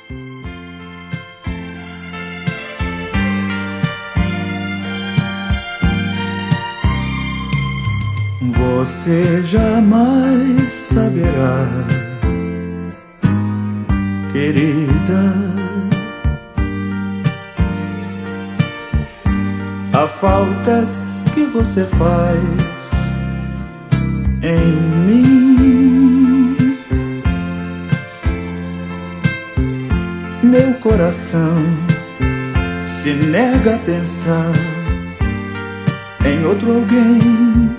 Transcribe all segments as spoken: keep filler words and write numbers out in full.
Você jamais saberá, querida, a falta que você faz em mim. Meu coração se nega a pensar em outro alguém.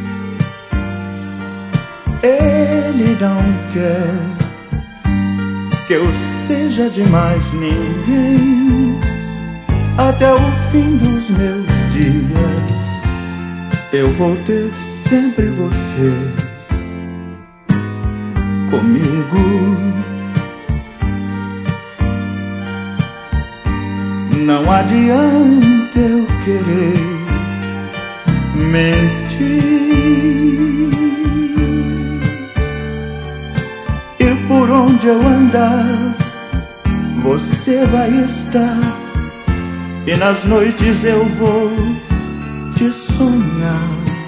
Ele não quer que eu seja de mais ninguém. Até o fim dos meus dias eu vou ter sempre você comigo. Não adianta eu querer mentir. Por onde eu andar, você vai estar, e nas noites eu vou te sonhar.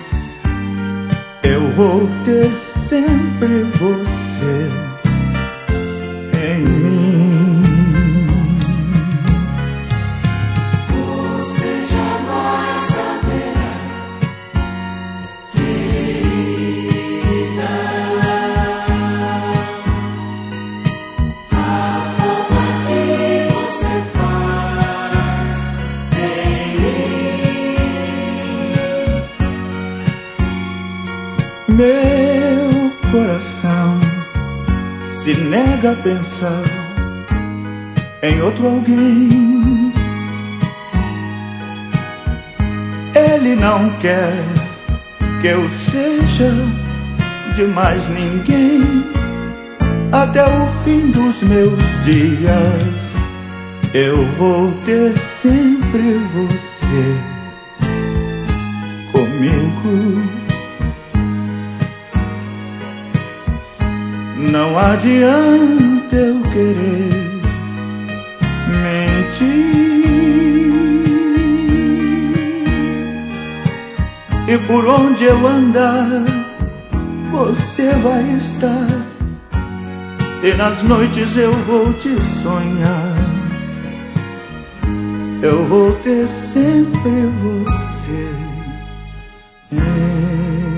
Eu vou ter sempre você em mim. Você jamais saberá, querida, meu coração se nega a pensar em outro alguém. Ele não quer que eu seja de mais ninguém. Até o fim dos meus dias eu vou ter sempre você comigo. Não adianta eu querer mentir. E por onde eu andar, você vai estar, e nas noites eu vou te sonhar. Eu vou ter sempre você em